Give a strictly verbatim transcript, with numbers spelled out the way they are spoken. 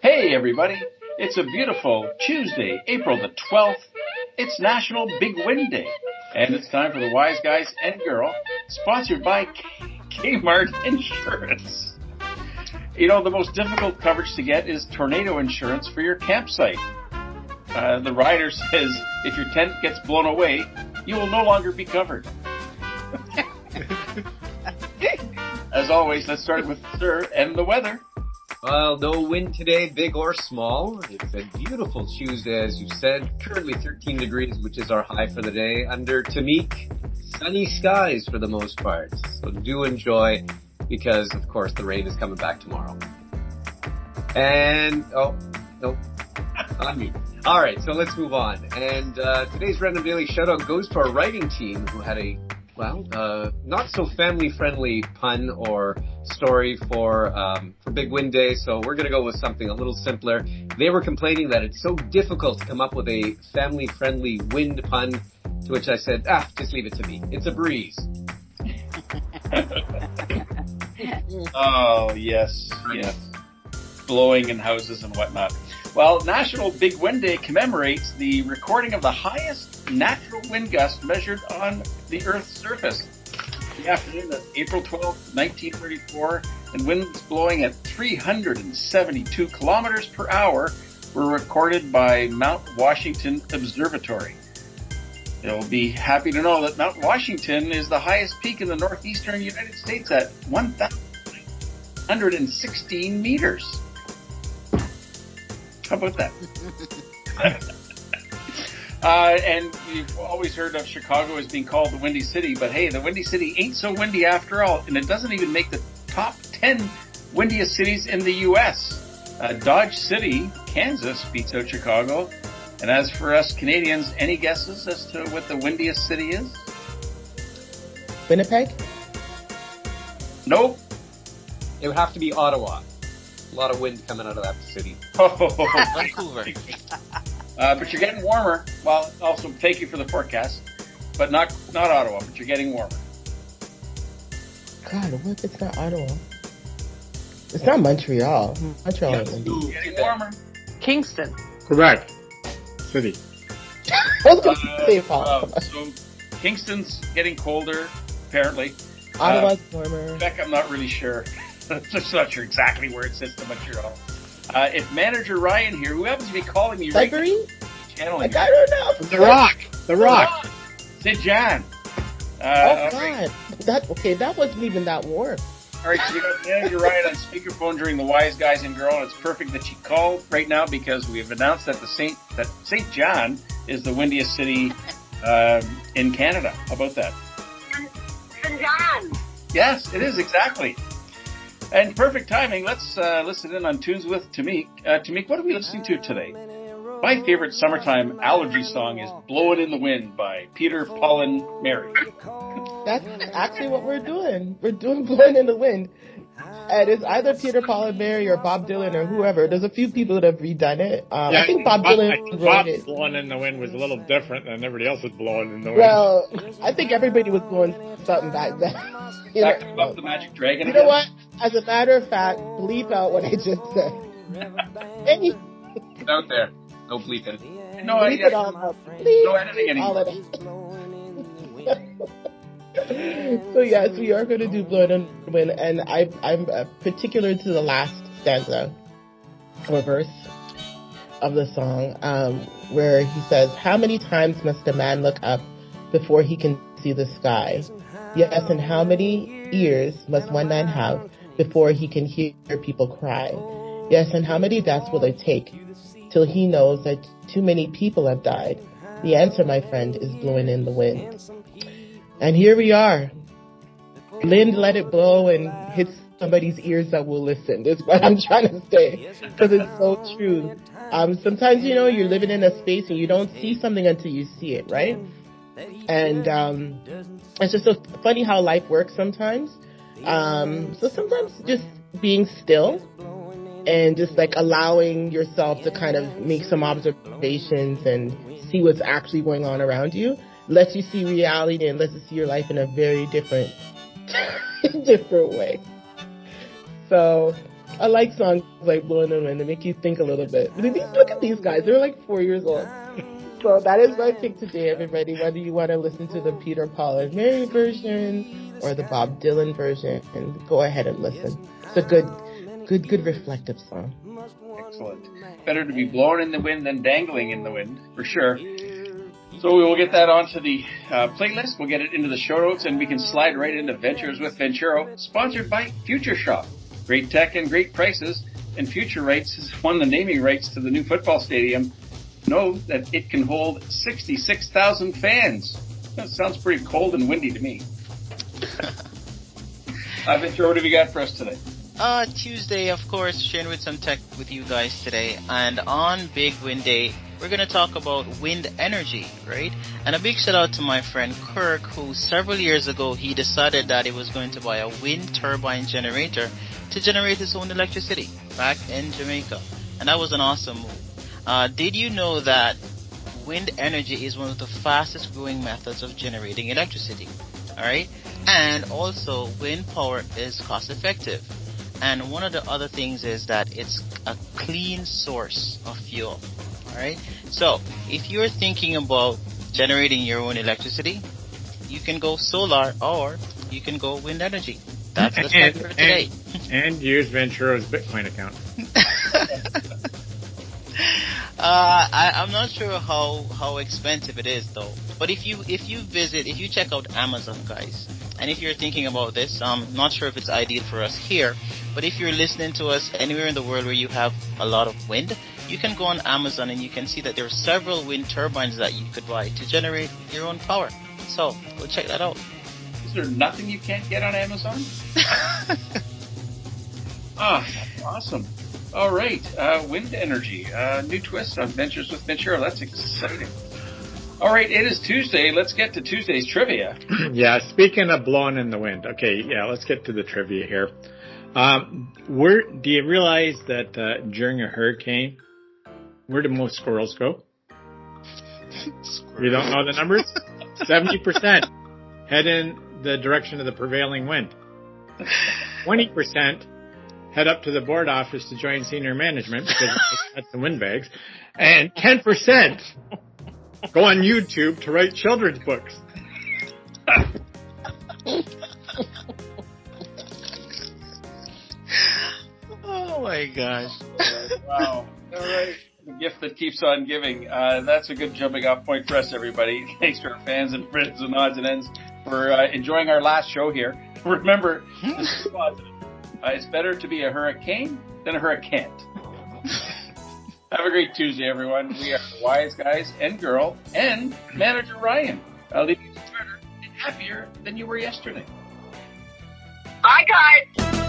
Hey everybody, it's a beautiful Tuesday, April the twelfth. It's National Big Wind Day, and it's time for the Wise Guys and Girl, sponsored by Kmart Insurance. You know, the most difficult coverage to get is tornado insurance for your campsite. Uh, the rider says if your tent gets blown away, you will no longer be covered. As always, let's start with Sir and the weather. Well, no wind today, big or small. It's a beautiful Tuesday, as you said. Currently thirteen degrees, which is our high for the day. Under Tamik, sunny skies for the most part. So do enjoy, because, of course, the rain is coming back tomorrow. And, oh, no, on me. All right, so let's move on. And uh, today's Random Daily Shoutout goes to our writing team, who had a, well, uh, not so family-friendly pun or story for um, for Big Wind Day, so we're going to go with something a little simpler. They were complaining that it's so difficult to come up with a family-friendly wind pun, to which I said, ah, just leave it to me. It's a breeze. Oh, yes, yes. Blowing in houses and whatnot. Well, National Big Wind Day commemorates the recording of the highest natural wind gust measured on the Earth's surface. The afternoon of April twelfth, nineteen thirty-four, and winds blowing at three hundred seventy-two kilometers per hour were recorded by Mount Washington Observatory. You'll be happy to know that Mount Washington is the highest peak in the northeastern United States at one thousand one hundred sixteen meters. How about that? uh, and you've always heard of Chicago as being called the Windy City, but hey, the Windy City ain't so windy after all, and it doesn't even make the top ten windiest cities in the U S. Uh, Dodge City, Kansas, beats out Chicago. And as for us Canadians, any guesses as to what the windiest city is? Winnipeg? Nope. It would have to be Ottawa. A lot of wind coming out of that city. Vancouver. uh, but you're getting warmer. Well, also thank you for the forecast. But not not Ottawa, but you're getting warmer. God, what if it's not Ottawa? It's not Montreal. Montreal Yes, is you're getting warmer. Kingston. Quebec City. I was going to Uh, say Paul. uh, so Kingston's getting colder, apparently. Ottawa's Uh, warmer. Quebec, I'm not really sure. Just not sure exactly where it sits to Montreal. Uh, if manager Ryan here, who happens to be calling me right Sudbury? now, channeling Like, I don't know. The Rock. The Rock. Sid Jan. Uh, Oh, all God. right. That, okay, that wasn't even that warm. All right, so you got manager Ryan on speakerphone during the Wise Guys and Girl, and it's perfect that she called right now because we have announced that the Saint that Saint John is the windiest city uh, in Canada. How about that? Saint John. Yes, it is, exactly. And perfect timing. Let's uh, listen in on Tunes with Tamik. Uh, Tamik, what are we listening to today? My favorite summertime allergy song is Blowin' in the Wind by Peter, Paul, and Mary. That's actually what we're doing. We're doing Blowing in the Wind. And it's either Peter, Paul, and Mary or Bob Dylan or whoever. There's a few people that have redone it. Um, I think Bob Dylan I think wrote Bob it. blowing in the wind was a little different than everybody else was blowing in the wind. Well, I think everybody was doing something back then. You Back to know, Buff the Magic Dragon you know again. what? As a matter of fact, bleep out what I just said. Any, It's out there. No bleeping. No, I, bleep it all out. Bleep, no editing all anymore. of that. So yes, we are going to do Blood and Wind, and I, I'm uh, particular to the last stanza or verse of the song, um, where he says, "How many times must a man look up before he can see the sky? Yes, and how many ears must one man have before he can hear people cry? Yes, and how many deaths will it take till he knows that too many people have died? The answer, my friend, is blowing in the wind." And here we are. Wind, let it blow and hit somebody's ears that will listen. That's what I'm trying to say, because it's so true. Um, sometimes, you know, you're living in a space and you don't see something until you see it, right? And um, it's just so funny how life works sometimes. Um, so sometimes just being still and just like allowing yourself to kind of make some observations and see what's actually going on around you lets you see reality and lets you see your life in a very different, different way. So I like songs like Blowing in the Wind. They make you think a little bit. Look at these guys. They're like four years old. So that is my pick today, everybody. Whether you want to listen to the Peter, Paul, and Mary version or the Bob Dylan version, and go ahead and listen. It's a good, good, good reflective song. Excellent. Better to be blown in the wind than dangling in the wind, for sure. So we will get that onto the uh, playlist. We'll get it into the show notes, and we can slide right into Ventures with Venturo, sponsored by Future Shop. Great tech and great prices, and Future Rights has won the naming rights to the new football stadium. Know that it can hold sixty-six thousand fans. That sounds pretty cold and windy to me. uh, Venturo, what have you got for us today? Uh, Tuesday, of course, sharing with some tech with you guys today. And on Big Wind Day, we're going to talk about wind energy, right? And a big shout out to my friend Kirk, who several years ago, he decided that he was going to buy a wind turbine generator to generate his own electricity back in Jamaica. And that was an awesome move. Uh, did you know that wind energy is one of the fastest growing methods of generating electricity? Alright? And also, wind power is cost effective. And one of the other things is that it's a clean source of fuel. Alright? So, if you're thinking about generating your own electricity, you can go solar or you can go wind energy. That's the tech for today. And, and use Venturo's Bitcoin account. Uh, I, I'm not sure how, how expensive it is though. But if you if you visit, if you check out Amazon, guys, and if you're thinking about this, I'm not sure if it's ideal for us here, but if you're listening to us anywhere in the world where you have a lot of wind, you can go on Amazon and you can see that there are several wind turbines that you could buy to generate your own power. So, go check that out. Is there nothing you can't get on Amazon? Ah, that's awesome. All right, uh, wind energy, uh, new twist on Ventures with Ventura. That's exciting. All right, it is Tuesday. Let's get to Tuesday's trivia. Yeah, speaking of blowing in the wind. Okay, yeah, let's get to the trivia here. Um, where do you realize that uh, during a hurricane, where do most squirrels go? You don't know the numbers? seventy percent head in the direction of the prevailing wind. twenty percent head up to the board office to join senior management because that's the windbags. And ten percent go on YouTube to write children's books. Oh my gosh. Wow. All right. The gift that keeps on giving. Uh, that's a good jumping off point for us, everybody. Thanks to our fans and friends and odds and ends for uh, enjoying our last show here. Remember, this is positive. Uh, it's better to be a hurricane than a hurricane. Have a great Tuesday, everyone. We are the Wise Guys and Girl and Manager Ryan. I'll leave you smarter and happier than you were yesterday. Bye, guys.